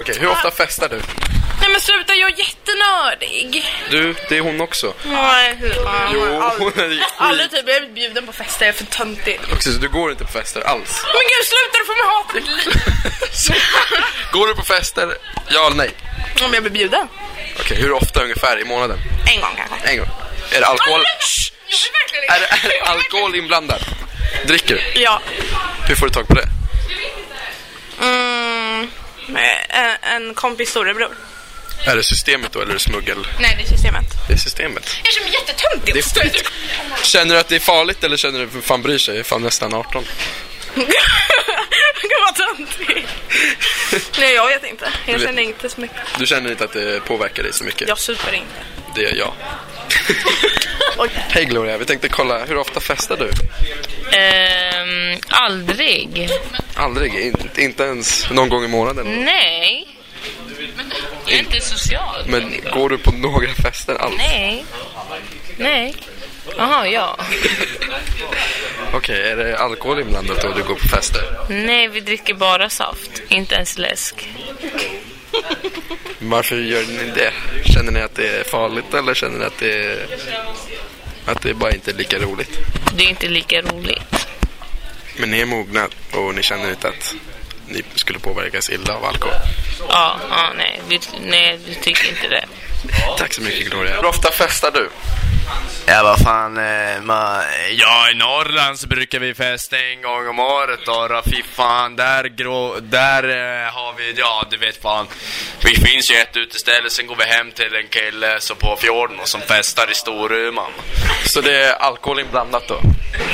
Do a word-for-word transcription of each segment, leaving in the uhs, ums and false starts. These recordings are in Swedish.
Okej, hur ofta festar du? Nej men sluta, jag är jättenördig. Du, det är hon också. Nej, hur fan? Jo, Aldrig, aldrig typ blivit bjuden på fester, jag är för töntig. Också, så du går inte på fester alls? Men gud, sluta, du får mig hata mitt liv. Går du på fester? Ja eller nej? Om jag blir bjuden. Okej, hur ofta ungefär i månaden? En gång kanske. En gång. Är det alkohol? Shh, Är det, är det alkohol inblandad? Dricker du? Ja. Hur får du tag på det? Mm, en, en kompis storebror. Är det systemet då eller är det smuggel? Nej, det är systemet. Det är systemet. Jag känner mig jättetöntig. Det är skit. Känner du att det är farligt eller känner du att fan bryr sig? Fan nästan arton. Gud vad töntig. Nej, jag vet inte. Jag känner inte så mycket. Du känner inte att det påverkar dig så mycket? Jag super inte. Det gör jag. Hej Gloria, vi tänkte kolla, hur ofta festar du? Um, aldrig. Aldrig? Inte, inte ens någon gång i månaden? Nej. Jag är inte social. Men går du på några fester alls? Nej. Nej. Jaha, ja. Okej, är det alkohol inblandat då du går på fester? Nej, vi dricker bara saft. Inte ens läsk. Varför gör ni det? Känner ni att det är farligt eller känner ni att det är, att det bara inte är lika roligt? Det är inte lika roligt. Men ni är mogna och ni känner inte att ni skulle påverkas illa av alkohol? Ja, ja nej, vi, nej, vi tycker inte det. Tack så mycket Gloria. Hur ofta festar du? Ja, vad fan, eh, man, ja, i Norrland så brukar vi festa en gång om året då, då fy fan, där, grå, där eh, har vi, ja, du vet fan, vi finns ju ett uteställe, sen går vi hem till en kille så på fjorden och som festar i Storuman. Så det är alkohol inblandat då?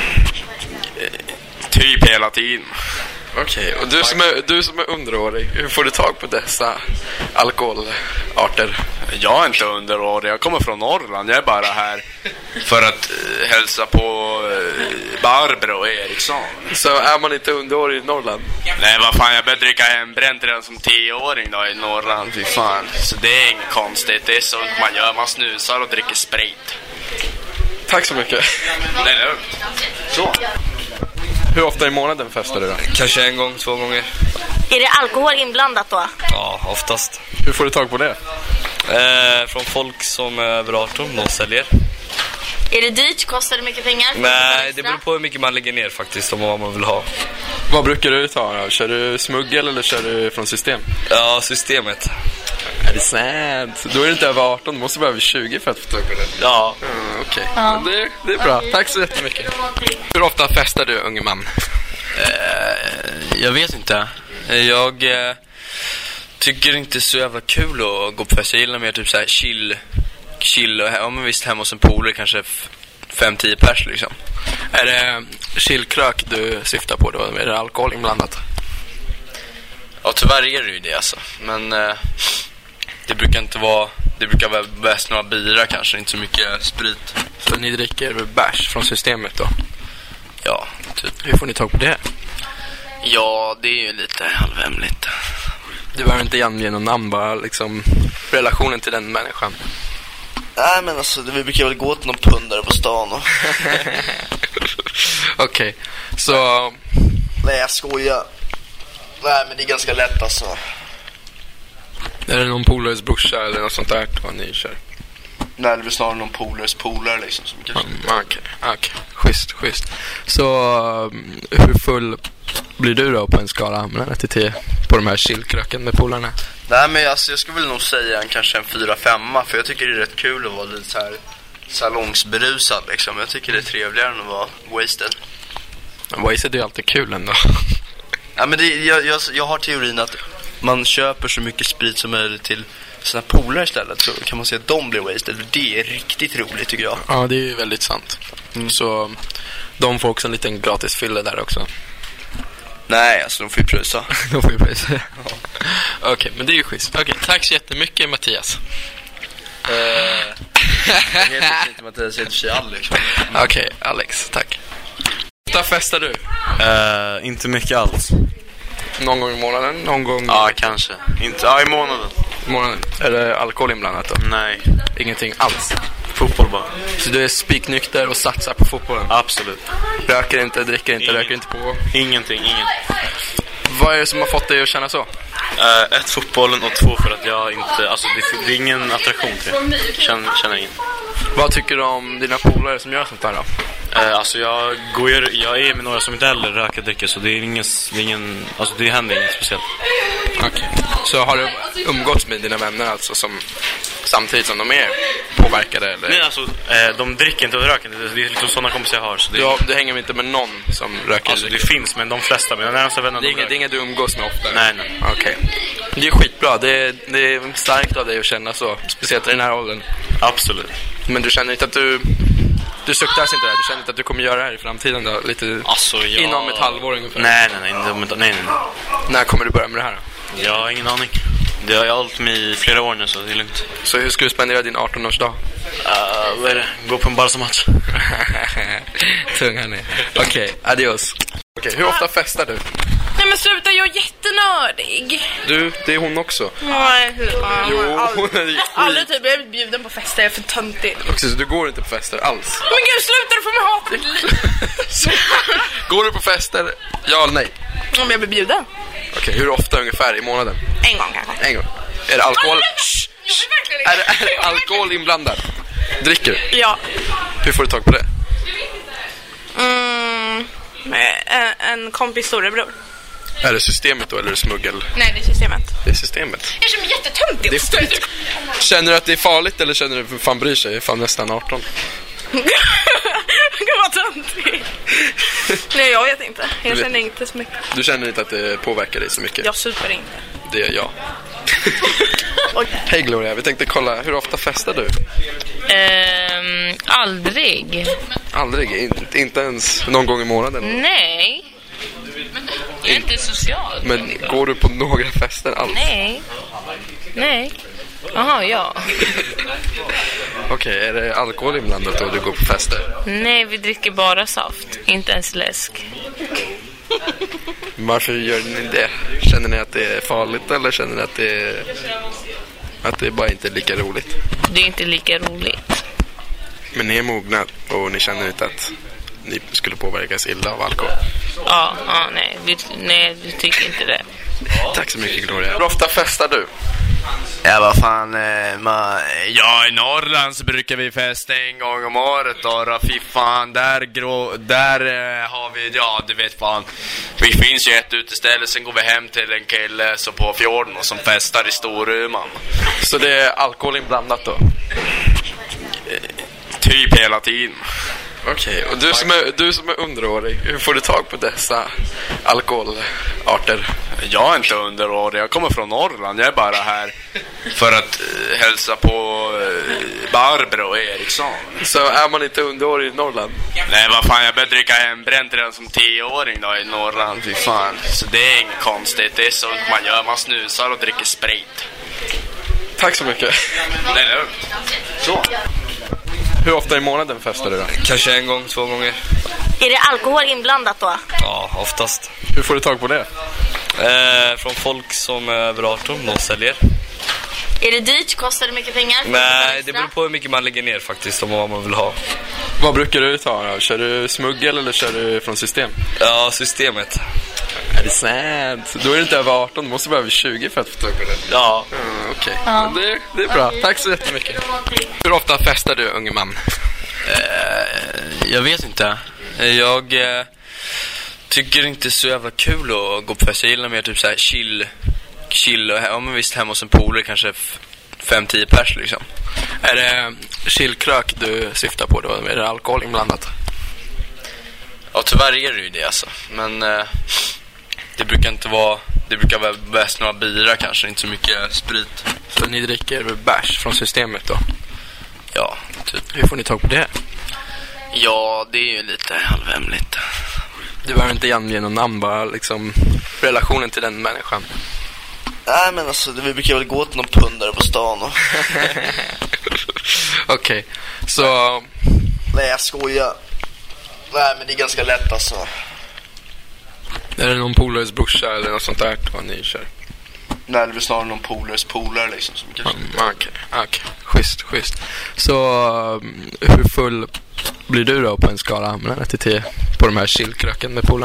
Typ hela tiden. Okej, och du som, är, du som är underårig, hur får du tag på dessa alkoholarter? Jag är inte underårig, jag kommer från Norrland. Jag är bara här för att uh, hälsa på uh, Barbro och Eriksson. Så är man inte underårig i Norrland? Nej, vad fan, jag började dricka hembränt redan som tioåring då i Norrland, fy fan. Så det är inget konstigt, det är så man gör, man snusar och dricker sprit. Tack så mycket. Det är lugnt. Så. Hur ofta i månaden festar du då? Kanske en gång, två gånger. Är det alkohol inblandat då? Ja, oftast. Hur får du tag på det? Eh, från folk som är över arton och säljer. Är det dyrt? Kostar det mycket pengar? Nej, det beror på hur mycket man lägger ner faktiskt och vad man vill ha. Vad brukar du ta då? Kör du smuggel eller kör du från system? Ja, systemet. Är det sant? Då är det inte över arton, du måste vara över tjugo för att få tag på det. Ja. Mm, okej, okay. Ja. det, det är bra. Tack så jättemycket. Hur ofta festar du, unge man? Eh, jag vet inte. Jag eh, tycker inte så jävla kul att gå på fest. Jag gillar mer typ så här chill. Chill och ja, men visst hemma hos en polare kanske fem tio pers liksom. Är det chillkrök du syftar på då? Är det alkohol inblandat? Ja, tyvärr är det ju det alltså. Men eh, det brukar inte vara, det brukar vara bäst några bira kanske, inte så mycket sprit. Så ni dricker bärs från systemet då? Ja, typ. Hur får ni tag på det? Ja, det är ju lite halvhemligt. Du behöver inte ange någon namn, bara liksom relationen till den människan. Nej, men alltså, vi brukar väl gå till någon pundare på stan och... Okej, okay. Så... Nej, jag skojar. Nej, men det är ganska lätt alltså. Är det någon polares brorsa eller något sånt där vad ni kör? Nej, det är snarare någon polares polare liksom som kanske... Okej, okay. okay. Schysst, schysst. Så hur full blir du då på en skala mellan ett till tio på de här chillkröken med polarna? Nej, men alltså, jag skulle väl nog säga en, kanske en fyra femma, för jag tycker det är rätt kul att vara lite så här salongsberusad liksom. Jag tycker det är trevligare än att vara wasted. Wasted är ju alltid kul ändå. Ja, men det, jag, jag, jag har teorin att man köper så mycket sprit som möjligt till sina polare istället, så kan man se att de blir wasted. Det är riktigt roligt tycker jag. Ja, det är ju väldigt sant. Mm. Så de får också en liten gratis fylla där också. Nej, alltså de får ju pröjsa. De får ju pröjsa. Ja. Okej, okay, men det är ju schysst. Okej, okay, tack så jättemycket Mattias. Uh, jag heter inte Mattias, jag heter sig Alex. Okej, okay, Alex, tack. Hur festar du? Uh, inte mycket alls. Någon gång i månaden? Någon gång... Ja, kanske. Inte, ja, i månaden. månaden. Är det alkohol inblandat då? Nej. Ingenting alls? Fotboll bara. Så du är spiknykter och satsar på fotbollen? Absolut. Röker inte, dricker inte, Ingen. röker inte på? Ingenting, ingen. Vad är det som har fått dig att känna så? Uh, ett, fotbollen och två för att jag inte, alltså det, det är ingen attraktion till det. Känner, känner ingen. Vad tycker du om dina polare som gör sånt här då? Uh, alltså jag går ju, jag är med några som inte heller röker dricker, så det är ingen, det är ingen, alltså det händer inget speciellt. Okej. Okay. Så har du umgåtts med dina vänner alltså som samtidigt som de är påverkade eller? Nej, alltså uh, de dricker inte och röker inte. Det är liksom sådana kompisar jag har, så det är... du, har, du hänger inte med någon som röker? Alltså det finns, men de flesta, men närmsta vänner. Det är inga, det är inga du umgås med ofta? Nej, nej. Okej. Okay. Det är skitbra. Det är, det är starkt av dig att känna så, speciellt i den här åldern. Absolut. Men du känner inte att du Du suktas inte där? Du känner inte att du kommer göra det här i framtiden då? Lite alltså, jag... inom ett halvår ungefär? Nej, nej, nej, nej, nej, nej. När kommer du börja med det här? Jag har ingen aning. Det har jag hållit med i flera år nu, så det är lugnt. Så hur ska du spendera din arton-årsdag? Uh, vad är det? Gå på en Barca-match. Tung här ni. Okej, okay, adios. Okej, okay, hur ofta festar du? Nej men sluta, jag är jättenördig. Du, det är hon också. Nej, hur fan? Jo, aldrig, aldrig typ blivit bjuden på fester, jag är för töntig. Också, så du går inte på fester alls? Men gud, sluta, du får mig hata. Går du på fester? Ja eller nej? Om jag blir bjuden. Okej, okay, hur ofta ungefär i månaden? En gång kanske. En gång. Är det alkohol? Är det, är det alkohol inblandad? Dricker du? Ja. Hur får du tag på det? Mm, en, en kompis storebror. Är det systemet då eller är det smuggel? Nej, det är systemet. Det är systemet. Jag känner mig jättetöntig. Det är känner du att det är farligt eller känner du att fan bryr sig? Fan nästan arton. Gud vad töntig. Nej, jag vet inte. Jag känner inte så mycket. Du känner inte att det påverkar dig så mycket? Jag super inte. Det gör jag. Hej Gloria, vi tänkte kolla, hur ofta festar du? Um, aldrig. Aldrig? In, inte ens någon gång i månaden? Nej. Jag är inte social. Men går du på några fester alls? Nej. Nej. Jaha, ja. Okej, okay, är det alkohol inblandat då du går på fester? Nej, vi dricker bara saft. Inte ens läsk. Varför gör ni det? Känner ni att det är farligt eller känner ni att det är, att det bara inte är lika roligt? Det är inte lika roligt. Men ni är mogna och ni känner inte att ni skulle påverkas illa av alkohol? Ja, ja nej, vi, nej, vi tycker inte det. Tack så mycket Gloria. Hur ofta festar du? Ja, vad fan, eh, man, ja, i Norrland så brukar vi festa en gång om året då, då fy fan, där, grå, där eh, har vi, ja, du vet fan, vi finns ju ett uteställe, sen går vi hem till en kille så på fjorden och som festar i Storuman. Så det är alkohol inblandat då? Typ hela tiden. Okej, okay. Och du som, är, du som är underårig, hur får du tag på dessa alkoholarter? Jag är inte underårig, jag kommer från Norrland. Jag är bara här för att uh, hälsa på uh, Barbro och Eriksson. Så är man inte underårig i Norrland? Nej, vad fan, jag började dricka hembränt redan som tioåring då i Norrland, fy fan. Så det är inget konstigt, det är så man gör, man snusar och dricker sprit. Tack så mycket. Det är lugnt. Så. Hur ofta i månaden festar du då? Kanske en gång, två gånger. Är det alkohol inblandat då? Ja, oftast. Hur får du tag på det? Eh, från folk som är över arton och säljer. Är det dyrt? Kostar det mycket pengar? Nej, det beror på hur mycket man lägger ner faktiskt och vad man vill ha. Vad brukar du ta då? Kör du smuggel eller kör du från system? Ja, systemet. Är det sant? Då är du inte över arton, du måste vara över tjugo för att få tag på det. Ja. Mm, okej, okay. Ja. det, det är bra. Tack så jättemycket. Hur ofta festar du, unge man? Eh, jag vet inte. Jag eh, tycker inte så jävla kul att gå på fest. Jag gillar mer typ så här chill. Chill och ja, men visst hemma hos en polare kanske fem tio pers liksom. Är det chillkrök du syftar på då? Är det alkohol inblandat? Ja, tyvärr är det ju det alltså. Men eh, det brukar inte vara, det brukar vara bäst några bira kanske, inte så mycket sprit. Så ni dricker bärs från systemet då? Ja, typ. Hur får ni tag på det? Ja, det är ju lite halvhemligt. Du behöver inte ange någon namn, bara liksom relationen till den människan. Nej, men alltså, vi brukar väl gå till någon pundare på stan och... Okej, okay. Så... Nej, jag skojar. Nej, men det är ganska lätt alltså. Är det någon polares brorsa eller något sånt där vad ni kör? Nej, det är snarare någon polares polare liksom som kanske... Okej, okay. okay. Schysst, schysst. Så hur full blir du då på en skala mellan ett till tio på de här chillkröken med polarna?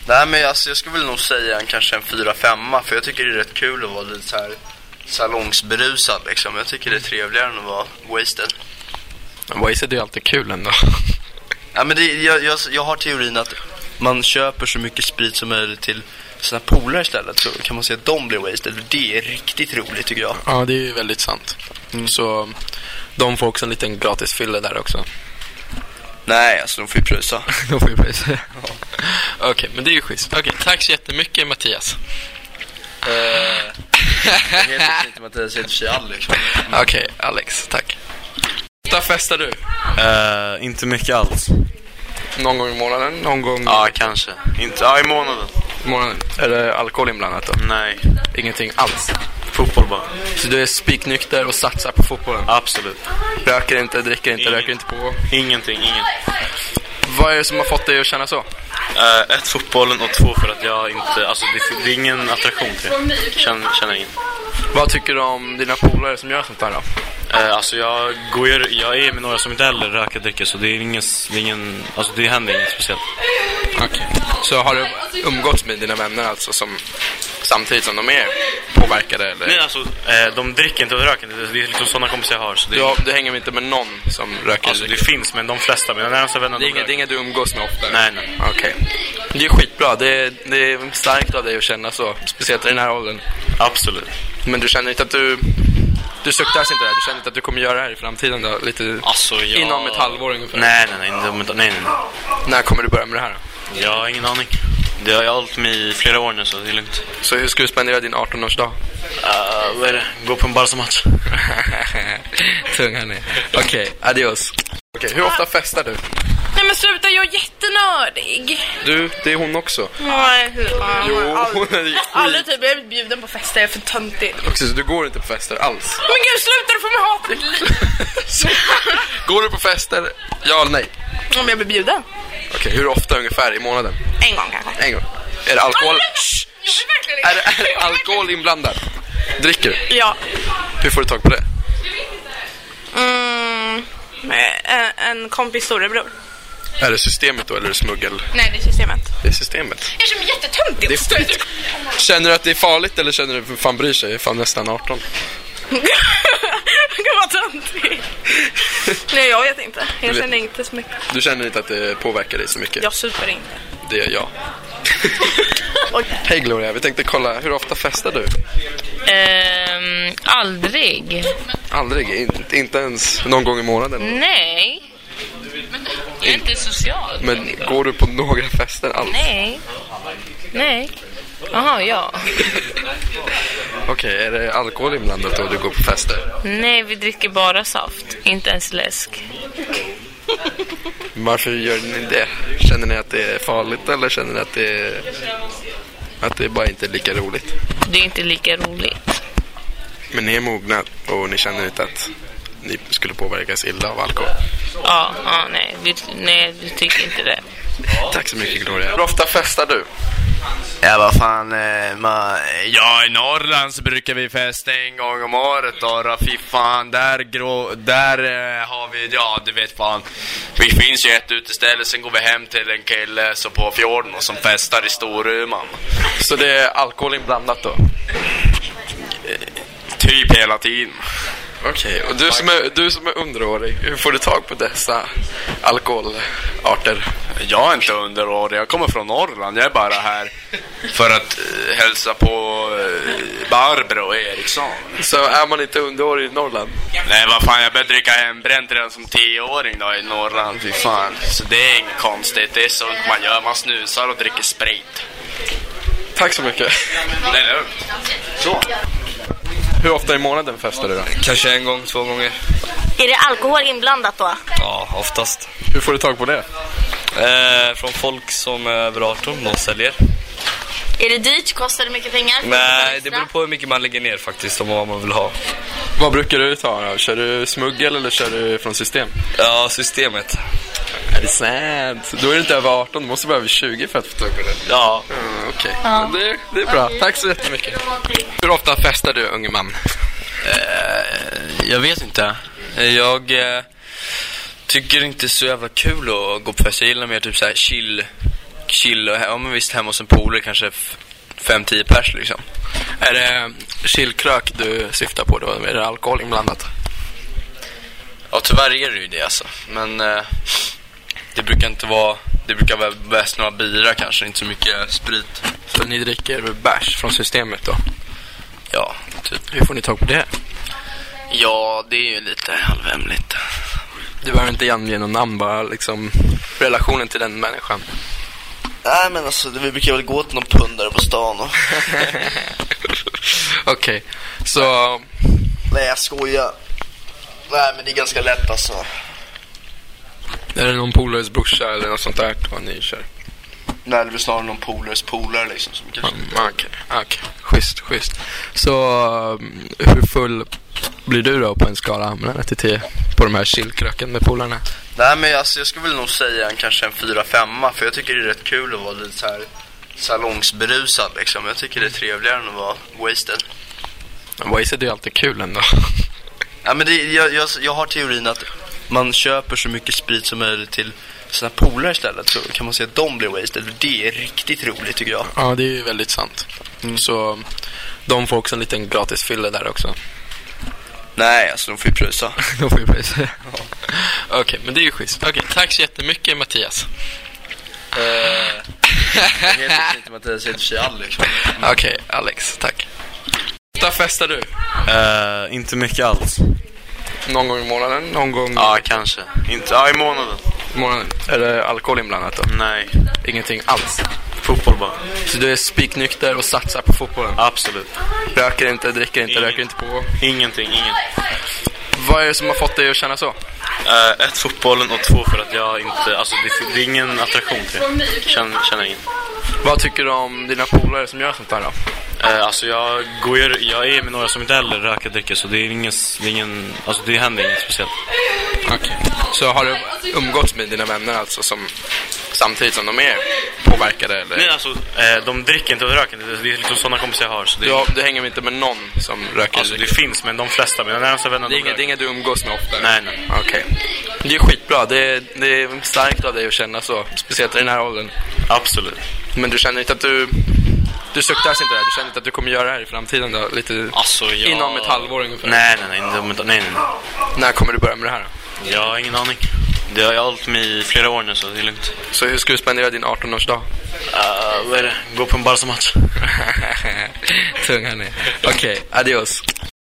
Nej, men alltså, jag skulle väl nog säga en, kanske en fyra femma. För jag tycker det är rätt kul att vara lite så här salongsberusad liksom. Jag tycker det är trevligare än att vara wasted. Wasted är ju alltid kul ändå. Ja, men det, jag, jag, jag har teorin att man köper så mycket sprit som möjligt till sina polare istället. Så kan man säga att de blir wasted. Det är riktigt roligt tycker jag. Ja, det är ju väldigt sant. Mm. Så de får också en liten gratis fylla där också. Nej, alltså de får ju pröjsa. De får ju pröjsa. Ja. Okej, okay, men det är ju schysst. Okej, okay, tack så jättemycket Mattias. Uh, jag heter inte Mattias, jag heter sig Alex. Okej, okay, Alex, tack. Ofta festar du? Uh, inte mycket alls. Någon gång i månaden? Någon gång? Ja, kanske. Inte, ja, i månaden. månaden. Är det alkohol inblandat då? Nej. Ingenting alls? Fotboll bara. Så du är spiknykter och satsar på fotbollen? Absolut. Röker inte, dricker inte, Ingen. röker inte på? Ingenting, ingen. Vad är det som har fått dig att känna så? Uh, ett, fotbollen, och två, för att jag inte, alltså det, det är ingen attraktion till det. Känner, känner ingen. Vad tycker du om dina polare som gör sånt här då? Uh, alltså jag går ju, jag är med några som inte heller röker dricker, så det är ingen, det är ingen, alltså det händer inget speciellt. Okej. Okay. Så har du umgåtts med dina vänner alltså som samtidigt som de är påverkade eller? Nej, alltså uh, de dricker inte och röker inte. Det är liksom sådana kompisar jag har, så det är... du, har, du hänger inte med någon som röker? Alltså det finns, men de flesta, men de närmaste vännerna. Det är inget, inget du umgås med ofta? Nej, nej. Okej. Okay. Det är skitbra, det är, det är starkt av dig att känna så, speciellt i den här åldern. Absolut. Men du känner inte att du Du suktas inte där, du känner inte att du kommer göra det här i framtiden då? Lite alltså, jag... inom ett halvår ungefär? Nej, nej, nej, nej, nej, nej. När kommer du börja med det här? Jag har ingen aning. Det har jag hållit med i flera år nu, så det är lugnt. Så hur ska du spendera din arton-årsdag? Uh, vad är det? Gå på en Barca-match. Tung här nu. Okej, okay, adios. Okej, okay, hur ofta festar du? Nej men sluta, jag är jättenördig. Du, det är hon också. Nej, hur fan? Jo, hon är ju aldrig typ blivit bjuden på fester, jag är för töntig. Också, så du går inte på fester alls? Men gud, sluta, du får mig hata mitt liv. Går du på fester? Ja eller nej? Om jag blir bjuden. Okej, okay, hur ofta ungefär i månaden? En gång kanske. En gång. Är det alkohol? Shh, shh. Är, det, är det alkohol inblandad? Dricker du? Ja. Hur får du tag på det? Mm, en, en kompis storebror. Är det systemet då eller är det smuggel? Nej, det är systemet. Det är systemet. Jag känner mig jättetöntig. Det är f- känner du att det är farligt eller känner du att fan bryr sig? Fan nästan arton. Gud vad töntig. Nej, jag vet inte. Jag känner inte så mycket. Du känner inte att det påverkar dig så mycket? Jag super inte. Det gör jag. Hej Gloria, vi tänkte kolla, hur ofta festar du? Um, aldrig. Aldrig? In, inte ens någon gång i månaden? Nej. Jag är inte social. Men går du på några fester alls? Nej. Nej. Jaha, ja. Okej, okay, är det alkohol inblandat då du går på fester? Nej, vi dricker bara saft. Inte ens läsk. Varför gör ni det? Känner ni att det är farligt eller känner ni att det är, att det bara inte är lika roligt? Det är inte lika roligt. Men ni är mogna och ni känner inte att ni skulle påverkas illa av alkohol? Ja, ja nej, vi, nej, vi tycker inte det. Tack så mycket Gloria. Hur ofta festar du? Ja, vad fan, eh, man, ja, i Norrland så brukar vi festa en gång om året då, då fy fan, där, grå, där eh, har vi, ja, du vet fan, vi finns ju ett uteställe, sen går vi hem till en kille så på fjorden och som festar i Storuman. Så det är alkohol inblandat då? Typ hela tiden. Okej, okay. Och du som, är, du som är underårig, hur får du tag på dessa alkoholarter? Jag är inte underårig, jag kommer från Norrland. Jag är bara här för att uh, hälsa på uh, Barbro och Eriksson. Så är man inte underårig i Norrland? Nej, vad fan, jag började dricka hembränt redan som tioåring då i Norrland, fy fan. Så det är inget konstigt, det är så man gör, man snusar och dricker sprit. Tack så mycket. Det är lugnt. Så. Hur ofta i månaden festar du då? Kanske en gång, två gånger. Är det alkohol inblandat då? Ja, oftast. Hur får du tag på det? Eh, från folk som är över arton och säljer. Är det dyrt? Kostar det mycket pengar? Nej, det beror på hur mycket man lägger ner faktiskt och vad man vill ha. Vad brukar du ta då? Kör du smuggel eller kör du från system? Ja, systemet. Är det sant? Då är du inte över arton, du måste vara över tjugo för att få tag på det. Ja. Mm, okej, okay. Ja. det, det är bra. Tack så jättemycket. Hur ofta festar du, unge man? Eh, jag vet inte. Jag eh, tycker inte så jävla kul att gå på fest. Jag gillar mer typ så här chill, chill och ja, men visst hemma hos en polare kanske f- fem tio pers liksom. Är det chillkrök du syftar på då? Är det alkohol inblandat? Ja, tyvärr är det ju det alltså. Men eh, det brukar inte vara, det brukar vara bäst några bira kanske, inte så mycket sprit. Så ni dricker bärs från systemet då? Ja, typ. Hur får ni tag på det? Ja, det är ju lite halvhemligt. Du behöver inte ange någon namn, bara liksom relationen till den människan. Nej men alltså, vi brukar väl gå till någon pundare på stan och... Okej, okay. Så... Nej, jag skojar. Nej, men det är ganska lätt alltså. Är det någon polares brorsa eller något sånt där vad ni kör? Nej, det är snarare någon polares polare liksom som kanske... Okej, okay. okay. Schysst, schysst. Så um, hur full blir du då på en skala mellan ett till tio på de här chillkröken med polarna? Nej, men alltså, jag skulle väl nog säga en, kanske en fyra femma, för jag tycker det är rätt kul att vara lite så här salongsberusad liksom. Jag tycker det är trevligare än att vara wasted. Wasted är ju alltid kul ändå. Ja, men det, jag, jag, jag har teorin att man köper så mycket sprit som möjligt till sina polare istället, så kan man se att de blir wasted. Det är riktigt roligt tycker jag. Ja, det är ju väldigt sant. Mm. Så de får också en liten gratis fylla där också. Nej, alltså de får ju pröjsa. De får ju pröjsa. Ja. Okej, okay, men det är ju schysst. Okej, okay, tack så jättemycket Mattias. Uh, jag heter inte Mattias, jag heter sig Alex. Okej, okay, Alex, tack. Ofta festar du? Uh, inte mycket alls. Någon gång i månaden? Någon gång? Ja, kanske. Inte, ja, i månaden. månaden. Är det alkohol inblandat då? Nej. Ingenting alls? Fotboll bara. Så du är spiknykter och satsar på fotbollen? Absolut. Röker inte, dricker inte, Ingen. röker inte på? Ingenting, ingen. Vad är det som har fått dig att känna så? Uh, ett, fotbollen, och två för att jag inte, alltså det, det är ingen attraktion till det. Känner, känner ingen. Vad tycker du om dina polare som gör sånt här då? Uh, alltså jag går ju, jag är med några som inte heller röker dricker, så det är ingen, det är ingen, alltså det händer inget speciellt. Okej. Okay. Så har du umgåtts med dina vänner alltså som samtidigt som de är påverkade eller? Nej, alltså uh, de dricker inte och röker inte. Det är liksom sådana kompisar jag har, så det är... du, har, du hänger inte med någon som röker? Alltså det finns, men de flesta, men de närmsta vännerna. Det är inget, inget du umgås med ofta? Nej, nej. Okej. Okay. Det är skitbra, det är, det är starkt av dig att känna så, speciellt i den här åldern. Absolut. Men du känner inte att du Du suktas inte där, du känner inte att du kommer göra det här i framtiden då? Lite alltså, jag... inom ett halvår ungefär? Nej, nej, nej, nej, nej, nej. När kommer du börja med det här? Jag har ingen aning. Det har jag hållit med i flera år nu, så det är lugnt. Så hur ska du spendera din arton-årsdag? Uh, vad är det? Gå på en Barca-match. Tung här nu. Okej, okay, adios.